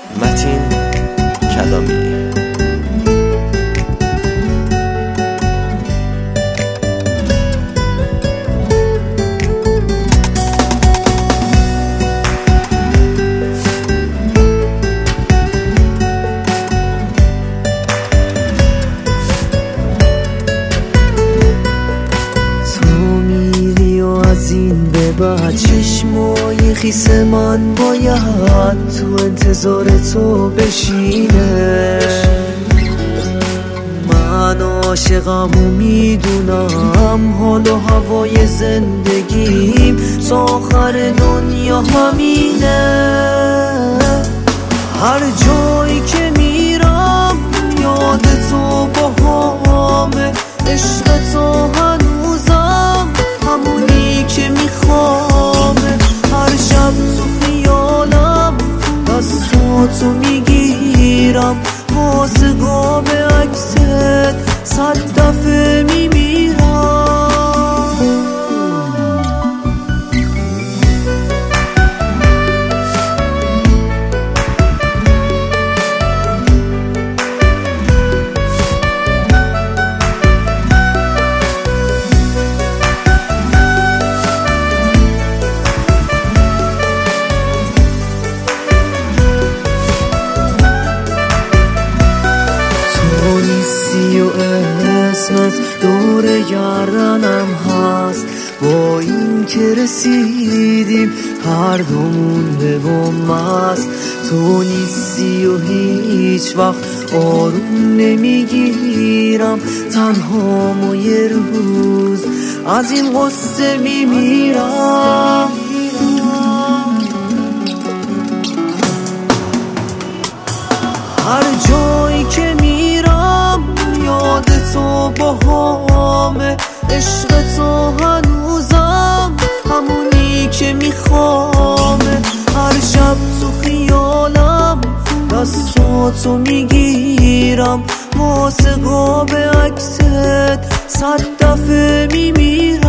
متین کلامی. از این به بعد چشمای خیس من باید تو انتظار تو بشینه. من عاشقم و میدونم حال و هوای زندگیم تا آخر دنیا همینه. هر جایی که میرم یاد تو باهامه، عشق تو هنوزم همونی که میخوامه. هر شب تو خیالم دستاتو میگیرم، واسه قاب عکست 100 دفعه میمیرم. و اسمت دور گردنم هست، با این که رسیدیم هر دومون به بوم است. تو نیستی و هیچ وقت آروم نمیگیرم، تنهام و یه روز از این قصه میمیرم. هر جایی که میرم یاد تو باهامه، عشق تو هنوزم همونی که میخوامه. هر شب تو خیالم دستاتو میگیرم، واسه قاب عکست 100 دفعه میمیرم.